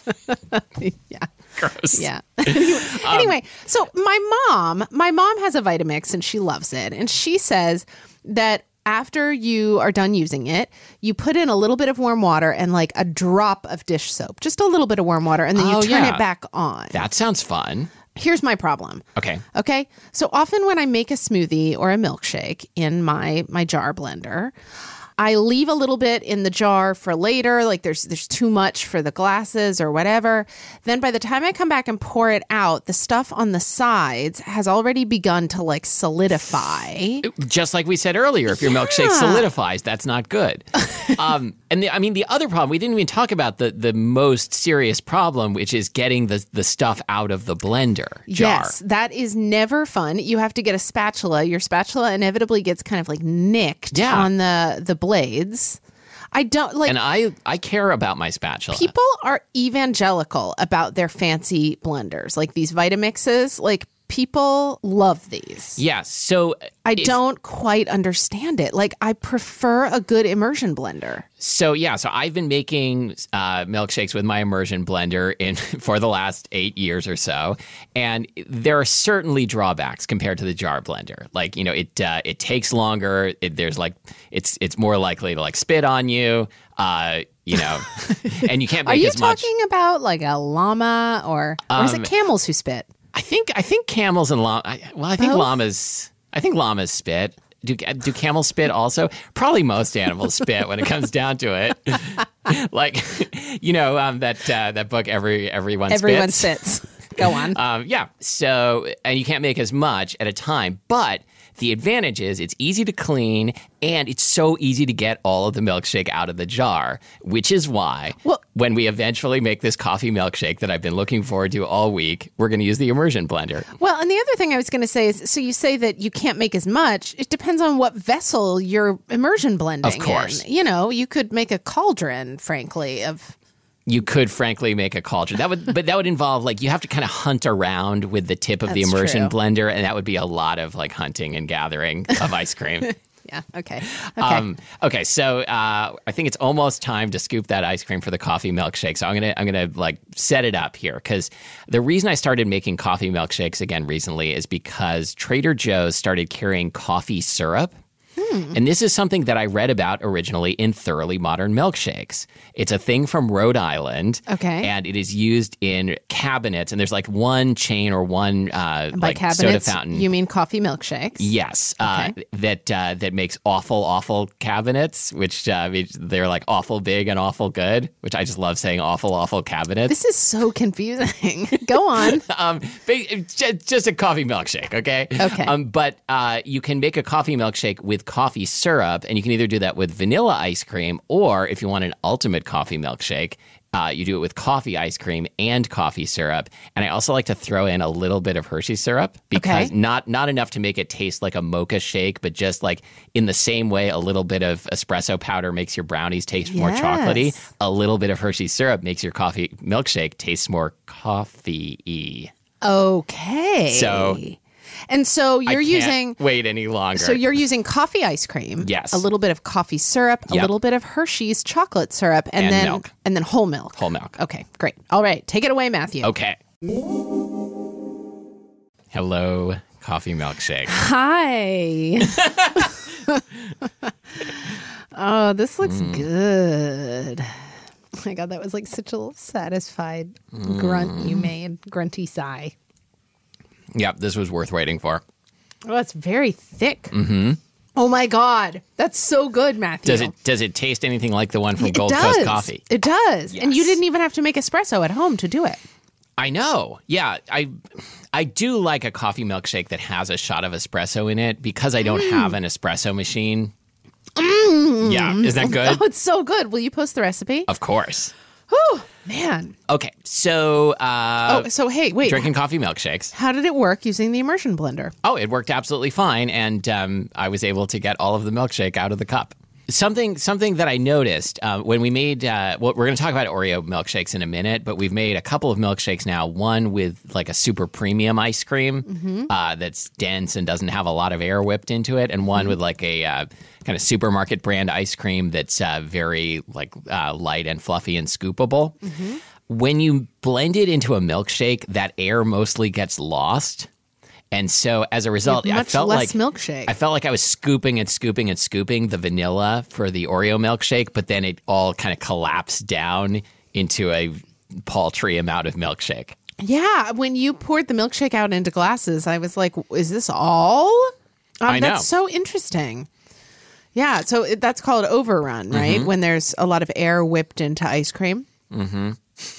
A: Yeah.
B: Gross.
A: Yeah. Anyway, so my mom, my mom has a Vitamix and she loves it. And she says that after you are done using it, you put in a little bit of warm water and like a drop of dish soap, just a little bit of warm water, and then you
B: Oh,
A: turn
B: yeah.
A: it back on.
B: That sounds fun.
A: Here's my problem.
B: Okay.
A: Okay. So often when I make a smoothie or a milkshake in my my jar blender, I leave a little bit in the jar for later, like there's there's too much for the glasses or whatever. Then by the time I come back and pour it out, the stuff on the sides has already begun to like solidify.
B: Just like we said earlier, if your milkshake
A: Yeah.
B: solidifies, that's not good. um, and the, I mean, the other problem, we didn't even talk about the, the most serious problem, which is getting the, the stuff out of the blender jar.
A: Yes, that is never fun. You have to get a spatula. Your spatula inevitably gets kind of like nicked
B: Yeah.
A: on the, the blades. I don't like
B: And I, I care about my spatula.
A: people are evangelical about their fancy blenders, like these Vitamixes. Like people love these.
B: Yes. So
A: I
B: if-
A: don't quite understand it. Like I prefer a good immersion blender.
B: So yeah, so I've been making uh, milkshakes with my immersion blender in for the last eight years or so, and there are certainly drawbacks compared to the jar blender. Like you know, it uh, it takes longer. It, there's like it's it's more likely to like spit on you. Uh, you know, and you can't
A: Are
B: make
A: you
B: as much.
A: talking about like a llama or or is
B: Um,
A: it camels who spit?
B: I think I think camels and llama. I, well, I think
A: Both?
B: llamas. I think llamas spit. Do do camels spit also? Probably most animals spit when it comes down to it. Like, you know, um, that uh, that book, every everyone
A: Everyone
B: spits.
A: spits. Go on.
B: Um, yeah. So, and you can't make as much at a time, but the advantage is it's easy to clean and it's so easy to get all of the milkshake out of the jar, which is why
A: Well-
B: when we eventually make this coffee milkshake that I've been looking forward to all week, we're going to use the immersion blender.
A: Well, and the other thing I was going to say is, so you say that you can't make as much. It depends on what vessel you're immersion blending.
B: Of course.
A: in. You know, you could make a cauldron, frankly, of.
B: You could frankly make a cauldron. That would, but that would involve like you have to kind of hunt around with the tip of the
A: That's
B: immersion
A: true.
B: blender, and that would be a lot of like hunting and gathering of ice cream.
A: Yeah. Okay. Okay.
B: Um, okay, so uh, I think it's almost time to scoop that ice cream for the coffee milkshake. So I'm gonna I'm gonna like set it up here because the reason I started making coffee milkshakes again recently is because Trader Joe's started carrying coffee syrup. And this is something that I read about originally in Thoroughly Modern Milkshakes. It's a thing from Rhode Island.
A: Okay.
B: And it is used in cabinets. And there's like one chain or one uh,
A: By
B: like soda
A: cabinets,
B: fountain.
A: you mean coffee milkshakes?
B: Yes, uh,
A: Okay.
B: that uh, that makes awful, awful cabinets, which uh, means they're like awful big and awful good, which I just love saying awful, awful cabinets.
A: This is so confusing. Go on.
B: um, ba- ju- just a coffee milkshake, okay?
A: Okay.
B: Um, but uh, you can make a coffee milkshake with coffee syrup, and you can either do that with vanilla ice cream, or if you want an ultimate coffee milkshake, uh, you do it with coffee ice cream and coffee syrup. And I also like to throw in a little bit of Hershey syrup because
A: Okay.
B: not not enough to make it taste like a mocha shake, but just like in the same way a little bit of espresso powder makes your brownies taste more chocolatey,
A: Yes.
B: a little bit of Hershey syrup makes your coffee milkshake taste more coffee-y.
A: Okay.
B: So-
A: and so
B: I
A: you're
B: can't
A: using.
B: wait any longer.
A: So you're using coffee ice cream,
B: Yes.
A: a little bit of coffee syrup, a
B: Yep.
A: little bit of Hershey's chocolate syrup, and,
B: And
A: then
B: milk.
A: and then whole milk.
B: Whole milk.
A: Okay, great. All right, take it away, Matthew.
B: Okay. Hello, coffee milkshake.
A: Hi. Oh, this looks
B: Mm.
A: good. Oh my God, that was like such a satisfied
B: Mm.
A: grunt you made, grunty sigh.
B: Yep, this was worth waiting for.
A: Oh, it's very thick. Mm-hmm. Oh my God, that's so good, Matthew.
B: Does it does it taste anything like the one from
A: It
B: Gold
A: does.
B: Coast Coffee?
A: It does. And you
B: Yes.
A: didn't even have to make espresso at home to do it.
B: I know. Yeah, I I do like a coffee milkshake that has a shot of espresso in it because I don't mm. have an espresso machine.
A: Mm.
B: Yeah, is that good?
A: Oh, it's so good. Will you post the recipe?
B: Of course.
A: Oh, man.
B: Okay, so... Uh,
A: oh, so hey, wait.
B: Drinking coffee milkshakes.
A: How did it work using the immersion blender?
B: Oh, it worked absolutely fine, and um, I was able to get all of the milkshake out of the cup. Something something that I noticed uh, when we made, uh, well, we're going to talk about Oreo milkshakes in a minute, but we've made a couple of milkshakes now, one with like a super premium ice cream mm-hmm. uh, that's dense and doesn't have a lot of air whipped into it, and one mm-hmm. with like a uh, kind of supermarket brand ice cream that's uh, very like uh, light and fluffy and scoopable. Mm-hmm. When you blend it into a milkshake, that air mostly gets lost. And so as a result,
A: much
B: I felt
A: less
B: like
A: milkshake.
B: I felt like I was scooping and scooping and scooping the vanilla for the Oreo milkshake, but then it all kind of collapsed down into a paltry amount of milkshake.
A: Yeah, when you poured the milkshake out into glasses, I was like, "Is this all?" Um,
B: I know.
A: That's so interesting. Yeah, so it, that's called overrun, right? Mm-hmm. When there's a lot of air whipped into ice cream. Mm-hmm.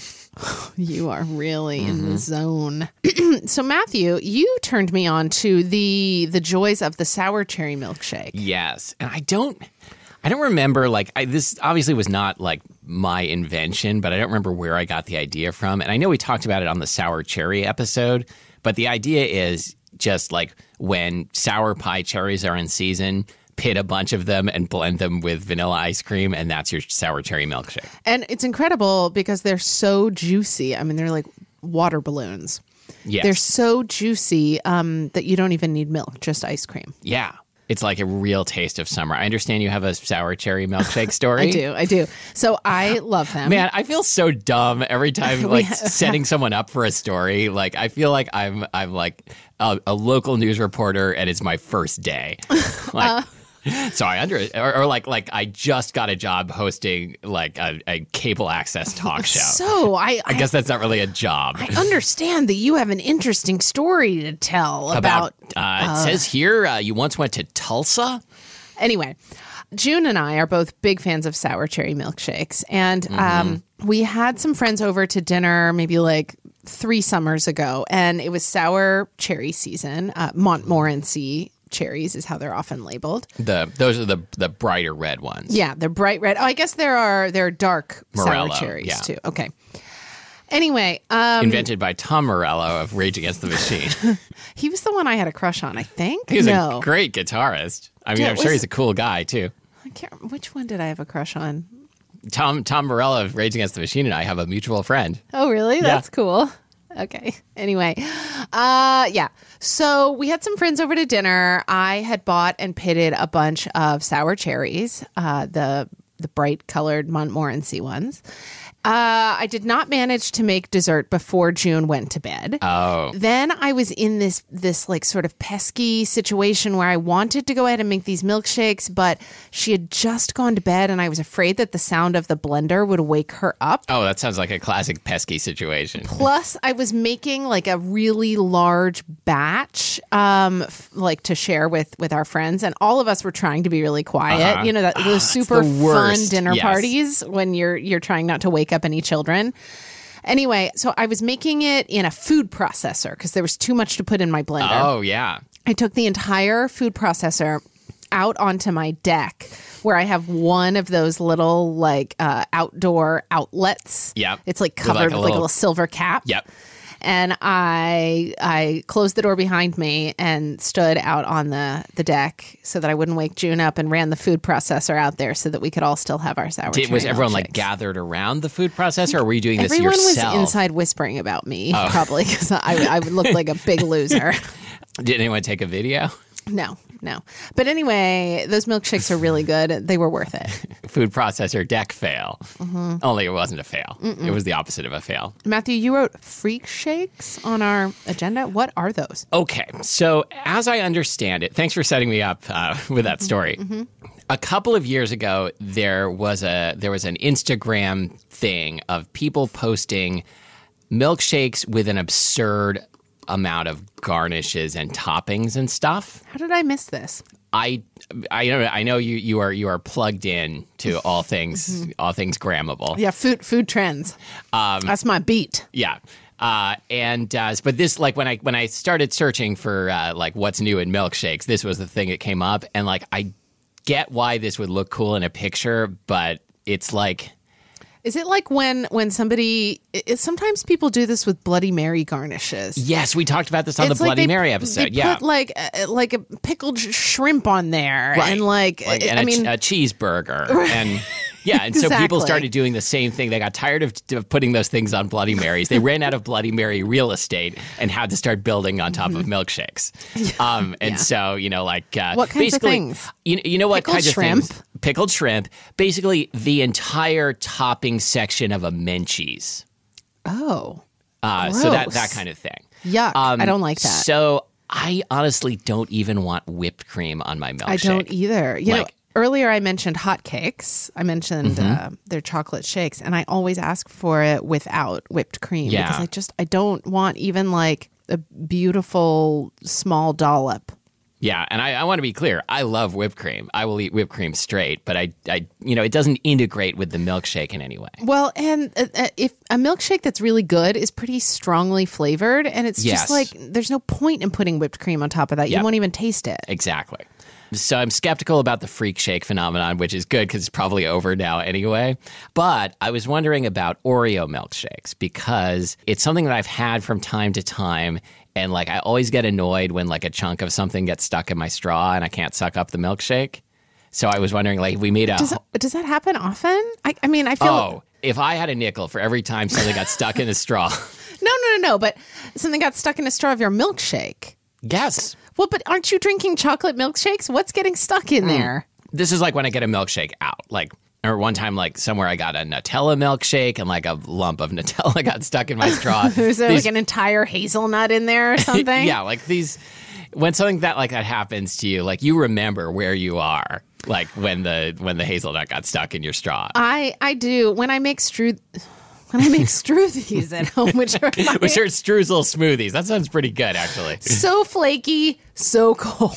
A: You are really mm-hmm. in the zone. So, Matthew, you turned me on to the the joys of the sour cherry milkshake.
B: Yes, and I don't, I don't remember like I, this. Obviously, was not like my invention, but I don't remember where I got the idea from. And I know we talked about it on the sour cherry episode, but the idea is just like when sour pie cherries are in season, pit a bunch of them and blend them with vanilla ice cream, and that's your sour cherry milkshake.
A: And it's incredible because they're so juicy. I mean, they're like water balloons.
B: Yes.
A: They're so juicy um, that you don't even need milk, just ice cream.
B: Yeah. It's like a real taste of summer. I understand you have a sour cherry milkshake story.
A: I do. I do. So I love them.
B: Man, I feel so dumb every time like setting someone up for a story. Like I feel like I'm I'm like a, a local news reporter and it's my first day. Like uh, So I under or, or like like I just got a job hosting like a, a cable access talk show.
A: So I, I
B: I guess that's not really a job.
A: I understand that you have an interesting story to tell about.
B: about uh, uh, it says here uh, you once went to Tulsa.
A: Anyway, June and I are both big fans of sour cherry milkshakes, and mm-hmm. um, we had some friends over to dinner maybe like three summers ago, and it was sour cherry season. Uh, Montmorency cherries is how they're often labeled.
B: The those are the the brighter red ones.
A: Yeah, they're bright red. Oh, I guess there are there are dark
B: Morello,
A: sour cherries
B: yeah.
A: too. Okay. Anyway, um,
B: invented by Tom Morello of Rage Against the Machine.
A: He was the one I had a crush on, I think.
B: He's
A: no.
B: a great guitarist. I mean,
A: Dude,
B: I'm sure
A: was,
B: he's a cool guy too.
A: I can't. Which one did I have a crush on?
B: Tom Tom Morello of Rage Against the Machine and I have a mutual friend.
A: Oh, really?
B: Yeah.
A: That's cool. Okay. Anyway, uh, yeah. So we had some friends over to dinner. I had bought and pitted a bunch of sour cherries, uh, the the bright colored Montmorency ones. Uh, I did not manage to make dessert before June went to bed.
B: Oh.
A: Then I was in this this like sort of pesky situation where I wanted to go ahead and make these milkshakes, but she had just gone to bed and I was afraid that the sound of the blender would wake her up.
B: Oh, that sounds like a classic pesky situation.
A: Plus, I was making like a really large batch, um, f- like to share with with our friends, and all of us were trying to be really quiet.
B: Uh-huh.
A: You know, that
B: Oh,
A: those super
B: the
A: fun
B: worst.
A: dinner
B: Yes.
A: parties when you're you're trying not to wake up any children. Anyway, so I was making it in a food processor because there was too much to put in my blender.
B: Oh, yeah.
A: I took the entire food processor out onto my deck where I have one of those little like uh, outdoor outlets.
B: Yep.
A: It's like
B: With,
A: covered
B: like,
A: with
B: a
A: like a
B: little-
A: little silver cap.
B: Yep.
A: And I I closed the door behind me and stood out on the, the deck so that I wouldn't wake June up, and ran the food processor out there so that we could all still have our sour
B: Did,
A: cherry
B: was everyone like
A: milkshakes.
B: gathered around the food processor, or were you doing this
A: Everyone
B: yourself?
A: was inside whispering about me,
B: Oh.
A: probably, because I, I would look like a big loser.
B: Did anyone take a video?
A: No, no. But anyway, those milkshakes are really good. They were worth it.
B: Food processor deck fail.
A: Mm-hmm.
B: Only it wasn't a fail.
A: Mm-mm.
B: It was the opposite of a fail.
A: Matthew, you wrote freak shakes on our agenda. What are those?
B: Okay, so as I understand it, thanks for setting me up uh, with that story.
A: Mm-hmm.
B: A couple of years ago, there was a there was an Instagram thing of people posting milkshakes with an absurd amount of garnishes and toppings and stuff.
A: How did I miss this?
B: I I know I know you you are you are plugged in to all things
A: Mm-hmm.
B: all things grammable.
A: Yeah, food food trends.
B: Um,
A: That's my beat.
B: Yeah. Uh, and uh, but this, like when I when I started searching for uh, like what's new in milkshakes, this was the thing that came up, and like I get why this would look cool in a picture, but it's like.
A: Is it like when when somebody? It, sometimes people do this with Bloody Mary garnishes.
B: Yes, we talked about this on
A: It's
B: the
A: like
B: Bloody
A: they-
B: Mary episode.
A: They
B: yeah,
A: put like uh, like a pickled sh- shrimp on there,
B: right.
A: and like,
B: like
A: I
B: and a,
A: mean,
B: a cheeseburger, and yeah, and so people
A: Exactly.
B: started doing the same thing. They got tired of, of putting those things on Bloody Marys. They ran out of Bloody Mary real estate and had to start building on top of milkshakes. Um, and
A: Yeah.
B: so you know, like uh,
A: What kinds of
B: basically,
A: things?
B: You, you know what
A: Pickled
B: kinds
A: shrimp?
B: of things? Pickled shrimp. Basically, the entire topping section of a Menchie's.
A: oh,
B: Uh, so that
A: Gross.
B: that kind of thing.
A: yuck!
B: Um,
A: I don't like that.
B: So I honestly don't even want whipped cream on my milkshake.
A: I don't either. You know,
B: Like-
A: earlier I mentioned hot cakes. I mentioned
B: Mm-hmm.
A: uh, their chocolate shakes, and I always ask for it without whipped cream
B: Yeah.
A: because I just I don't want even like a beautiful small dollop.
B: Yeah, and I, I want to be clear. I love whipped cream. I will eat whipped cream straight, but I, I, you know, it doesn't integrate with the milkshake in any way.
A: Well, and uh, uh, if a milkshake that's really good is pretty strongly flavored, and it's
B: Yes.
A: just like there's no point in putting whipped cream on top of that.
B: Yep.
A: You won't even taste it.
B: Exactly. So I'm skeptical about the freak shake phenomenon, which is good because it's probably over now anyway. But I was wondering about Oreo milkshakes because it's something that I've had from time to time. And like I always get annoyed when like a chunk of something gets stuck in my straw and I can't suck up the milkshake. So I was wondering, like, if we made a
A: Does that, does that happen often? I, I mean, I feel
B: oh, if I had a nickel for every time something got stuck in a straw,
A: no, no, no, no. But something got stuck in a straw of your milkshake.
B: yes.
A: Well, but aren't you drinking chocolate milkshakes? What's getting stuck in there?
B: This is like when I get a milkshake out. Like, or one time, like somewhere I got a Nutella milkshake and like a lump of Nutella got stuck in my straw.
A: Is there
B: These-
A: like an entire hazelnut in there or something?
B: yeah, like these. When something that like that happens to you, like you remember where you are, like when the when the hazelnut got stuck in your straw.
A: I I do when I make strew when I make smoothies at home, which are my,
B: Which are streusel smoothies. That sounds pretty good, actually.
A: so flaky, so cold.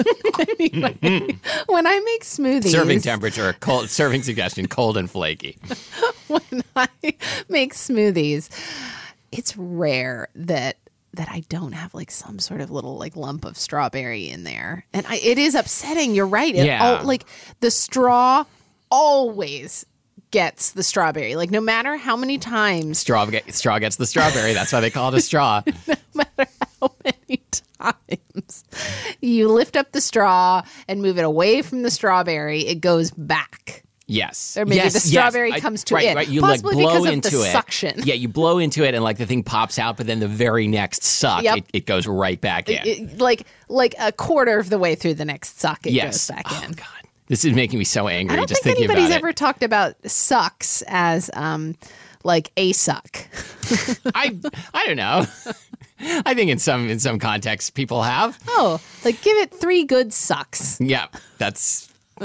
A: Anyway, when I make smoothies,
B: Serving temperature, cold. Serving suggestion: cold and flaky.
A: when I make smoothies, it's rare that that I don't have like some sort of little like lump of strawberry in there, and I, it is upsetting. You're right. It
B: Yeah.
A: al- like the straw always gets the strawberry. Like no matter how many times,
B: Straw, get, straw gets the strawberry. That's why they call it a straw.
A: no matter how many times you lift up the straw and move it away from the strawberry, it goes back.
B: Yes.
A: Or maybe
B: yes,
A: the
B: yes.
A: strawberry
B: I-
A: comes to
B: right,
A: it.
B: Right. You
A: Possibly
B: like blow
A: because of
B: into
A: the
B: it.
A: suction.
B: Yeah, you blow into it and like the thing pops out, but then the very next suck,
A: Yep.
B: it, it goes right back in.
A: It- like like a quarter of the way through the next suck, it
B: yes.
A: goes back
B: oh,
A: in.
B: God. This is making me so angry
A: I don't
B: just
A: think
B: thinking
A: anybody's
B: about
A: ever
B: it.
A: talked about sucks as um like a suck.
B: I I don't know. I think in some in some contexts people have.
A: Oh, like give it three good sucks.
B: Yeah, that's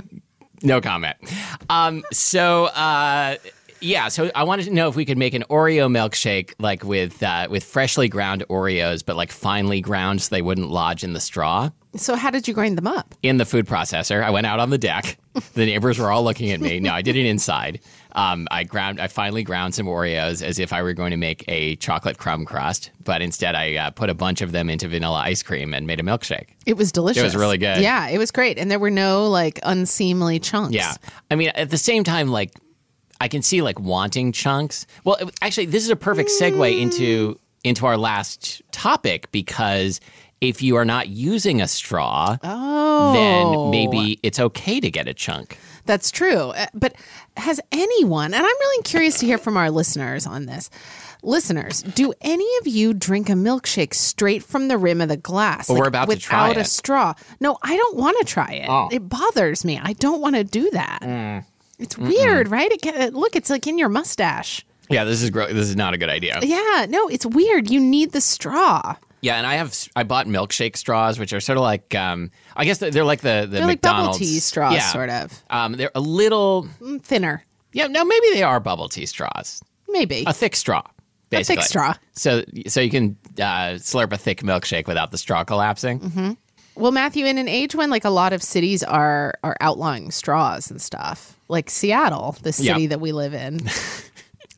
B: no comment. Um, so uh, yeah, so I wanted to know if we could make an Oreo milkshake like with uh, with freshly ground Oreos, but like finely ground so they wouldn't lodge in the straw.
A: So how did you grind them up?
B: In the food processor, I went out on the deck. The neighbors were all looking at me. No, I did it inside. Um, I ground. I finally ground some Oreos as if I were going to make a chocolate crumb crust, but instead I uh, put a bunch of them into vanilla ice cream and made a milkshake.
A: It was delicious.
B: It was really good.
A: Yeah, it was great. And there were no like unseemly chunks.
B: Yeah, I mean, at the same time, like I can see like wanting chunks. Well, it- actually, this is a perfect segue into into our last topic because if you are not using a straw,
A: Oh.
B: then maybe it's okay to get a chunk.
A: That's true. Uh, But has anyone, and I'm really curious to hear from our listeners on this. Listeners, do any of you drink a milkshake straight from the rim of the glass?
B: Well, we're about to
A: without
B: try
A: a
B: it.
A: straw. No, I don't want to try it.
B: Oh.
A: It bothers me. I don't want to do that.
B: Mm.
A: It's weird, right? It, ca- look, it's like in your mustache.
B: Yeah, this is gro- this is not a good idea.
A: Yeah, no, it's weird. You need the straw.
B: Yeah, and I have I bought milkshake straws, which are sort of like um, I guess they're like the the
A: They're like bubble
B: McDonald's
A: tea straws,
B: yeah.
A: sort of.
B: Um, they're a little
A: Mm, Thinner,
B: yeah. No, maybe they are bubble tea straws.
A: maybe.
B: A thick straw, basically.
A: straw.
B: So so you can uh, slurp a thick milkshake without the straw collapsing.
A: Mm-hmm. Well, Matthew, in an age when like a lot of cities are are outlawing straws and stuff, like Seattle, the city
B: Yeah.
A: that we live in,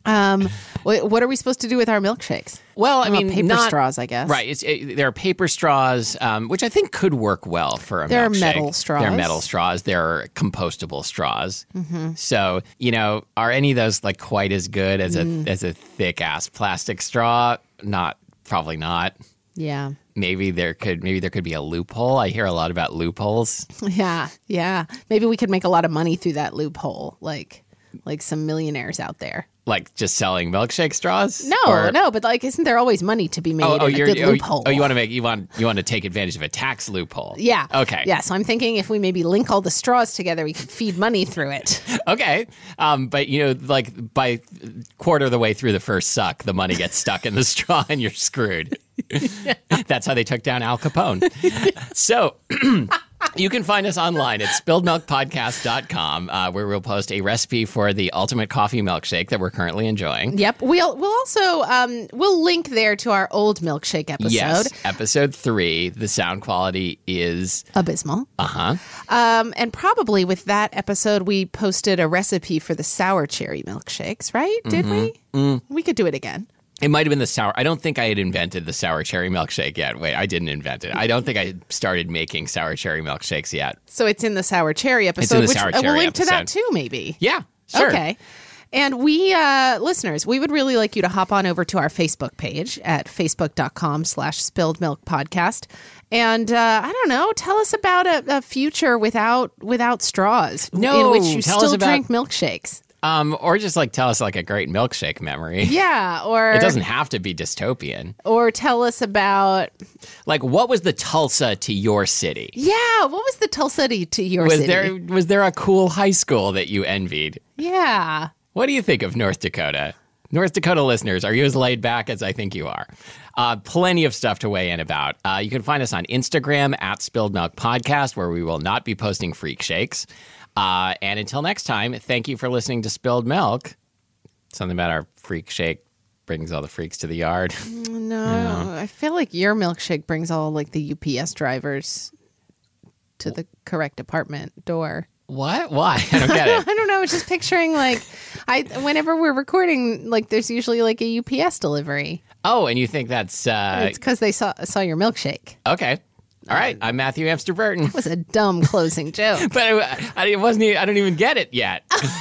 A: Um, what, what are we supposed to do with our milkshakes?
B: Well, I
A: Well,
B: mean,
A: paper
B: not,
A: straws, I guess.
B: Right. It's, it, there are paper straws, um, which I think could work well for a
A: There are
B: milkshake.
A: metal straws.
B: There are metal straws. There are compostable straws.
A: Mm-hmm.
B: So, you know, are any of those like quite as good as a
A: Mm.
B: as a thick ass plastic straw? Not, probably not.
A: Yeah.
B: Maybe there could maybe there could be a loophole. I hear a lot about loopholes.
A: Yeah. Yeah. Maybe we could make a lot of money through that loophole, like like some millionaires out there.
B: Like just selling milkshake straws?
A: No,
B: Or-
A: no, but like, isn't there always money to be made
B: Oh,
A: in
B: oh,
A: a
B: you're,
A: good
B: oh,
A: loophole?
B: oh, you want to make you want you want to take advantage of a tax loophole?
A: Yeah.
B: Okay.
A: Yeah. So I'm thinking if we maybe link all the straws together, we could feed money through it.
B: Okay. Um, but, you know, like by quarter of the way through the first suck, the money gets stuck in the straw and you're screwed. That's how they took down Al Capone. So you can find us online at spilled milk podcast dot com, uh, where we'll post a recipe for the ultimate coffee milkshake that we're currently enjoying.
A: Yep. We'll we'll also um we'll link there to our old milkshake episode.
B: Yes, episode three. The sound quality is
A: Abysmal.
B: uh-huh.
A: Um, and probably with that episode, we posted a recipe for the sour cherry milkshakes, right? Did we? Mm. We could do it again.
B: It might have been the sour. I don't think I had invented the sour cherry milkshake yet. Wait, I didn't invent it. I don't think I had started making sour cherry milkshakes yet.
A: So it's in the sour cherry episode,
B: the
A: which
B: sour
A: uh, we'll
B: cherry
A: link to that
B: episode.
A: too, maybe.
B: Yeah, sure.
A: Okay. And we, uh, listeners, we would really like you to hop on over to our Facebook page at facebook.com slash spilled milk podcast. And uh, I don't know, tell us about a, a future without without straws
B: No,
A: in which you
B: tell us
A: still
B: about-
A: drink milkshakes.
B: Um, or just like tell us like a great milkshake memory.
A: Yeah, or
B: It doesn't have to be dystopian.
A: or tell us about
B: Like, what was the Tulsa to your city?
A: yeah, what was the Tulsa to to your
B: Was
A: city?
B: there was there a cool high school that you envied?
A: Yeah.
B: What do you think of North Dakota? North Dakota listeners, are you as laid back as I think you are? Uh, plenty of stuff to weigh in about. Uh, you can find us on Instagram at Spilled Milk Podcast, where we will not be posting freak shakes. Uh, and until next time, thank you for listening to Spilled Milk. Something about our freak shake brings all the freaks to the yard.
A: No, I feel like your milkshake brings all like the U P S drivers to the correct apartment door.
B: What? Why? I don't get it.
A: I don't know. I was just picturing like I whenever we're recording, like there's usually like a U P S delivery.
B: Oh, and you think that's uh,
A: It's because they saw saw your milkshake.
B: okay? All right, I'm Matthew Amster Burton,
A: It was a dumb closing joke.
B: but I, I, it wasn't. Even, I don't even get it yet.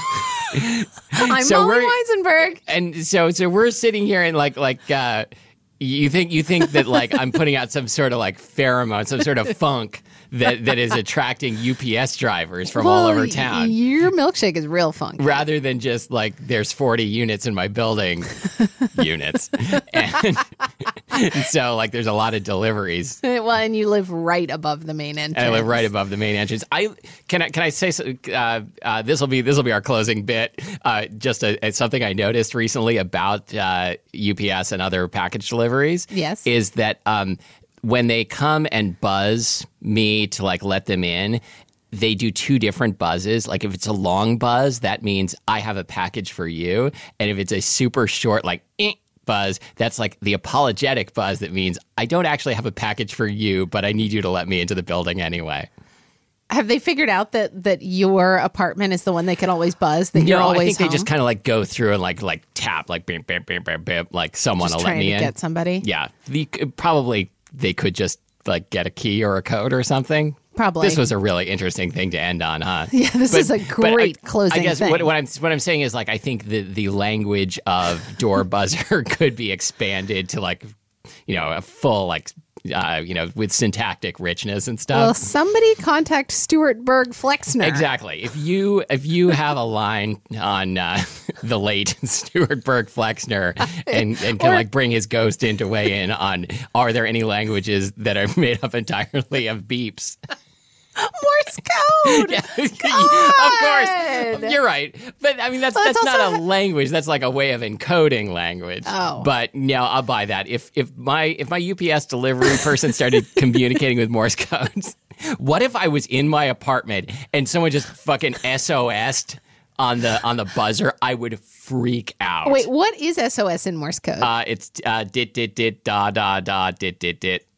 A: I'm
B: So
A: Molly
B: we're-
A: Weisenberg.
B: And so, so we're sitting here and like, like, uh, you think you think that like I'm putting out some sort of like pheromone, some sort of funk that that is attracting U P S drivers from all
A: Well,
B: over
A: y-
B: town.
A: Your milkshake is real funky.
B: Rather than just like there's forty units in my building, units, and, and so like there's a lot of deliveries.
A: Well, and you live right above the main entrance.
B: And I live right above the main entrance. I can I can I say so- uh, uh, this will be this will be our closing bit. Uh, just a, it's something I noticed recently about uh, U P S and other package deliveries.
A: Yes.
B: Is that um, when they come and buzz me to like let them in, they do two different buzzes. Like if it's a long buzz, that means I have a package for you, and if it's a super short like eh, buzz, that's like the apologetic buzz that means I don't actually have a package for you, but I need you to let me into the building anyway.
A: Have they figured out that that your apartment is the one they can always buzz? That you're
B: No,
A: always
B: I think
A: home?
B: they just kind of like go through and like like tap like bam bam bam bam bam like someone
A: Just
B: will let
A: trying
B: me
A: to
B: in.
A: get somebody.
B: Yeah, the, probably they could just like get a key or a code or something.
A: Probably.
B: This was a really interesting thing to end on, huh?
A: Yeah, this is a
B: but
A: great
B: I,
A: closing
B: I guess
A: thing.
B: what, what I'm what I'm saying is like I think the the language of door buzzer could be expanded to like you know a full like uh, you know with syntactic richness and stuff.
A: Well, somebody contact Stuart Berg Flexner.
B: Exactly. If you if you have a line on uh, the late Stuart Berg Flexner and, and can
A: Or-
B: like bring his ghost in to weigh in on are there any languages that are made up entirely of beeps?
A: Morse code.
B: Yeah,
A: God!
B: of course. You're right. But I mean that's
A: Well,
B: that's
A: it's
B: not
A: also-
B: a language. That's like a way of encoding language.
A: Oh.
B: But no, I'll buy that. If if my if my U P S delivery person started communicating with Morse codes, what if I was in my apartment and someone just fucking S O S'd on the on the buzzer? I would freak out.
A: Wait, what is S O S in Morse code?
B: Uh, it's uh, dit dit dit da da da dit dit dit.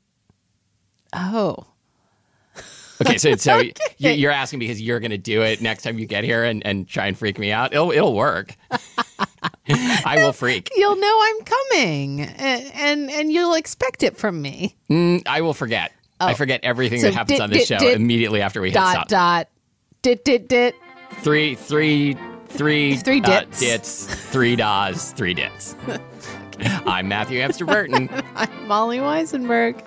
A: oh.
B: Okay, so so you, you're asking because you're going to do it next time you get here and, and try and freak me out. It'll it'll work. I will freak.
A: You'll know I'm coming, and and, and you'll expect it from me.
B: Mm, I will forget. Oh. I forget everything
A: so
B: that happens
A: dit,
B: on this
A: dit,
B: show
A: dit,
B: immediately after we hit
A: dot,
B: stop.
A: Dot, dit, dit, dit.
B: Three, three, three,
A: three
B: uh,
A: dits.
B: dits, three das, three dits. I'm Matthew Hamster Burton.
A: I'm Molly Weisenberg.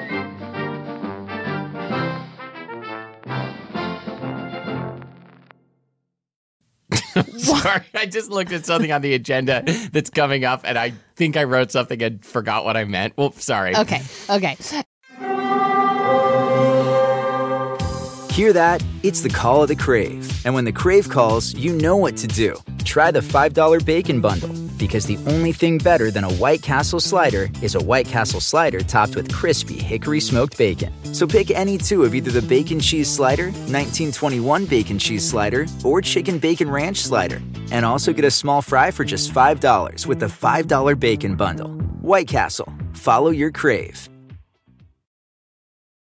B: Sorry, I just looked at something on the agenda that's coming up, and I think I wrote something and forgot what I meant. Well, sorry.
A: Okay, okay.
D: Hear that? It's the call of the Crave. And when the Crave calls, you know what to do. Try the five dollar Bacon Bundle, because the only thing better than a White Castle slider is a White Castle slider topped with crispy hickory smoked bacon. So pick any two of either the Bacon Cheese Slider, nineteen twenty-one Bacon Cheese Slider, or Chicken Bacon Ranch Slider. And also get a small fry for just five dollars with the five dollar Bacon Bundle. White Castle. Follow your Crave.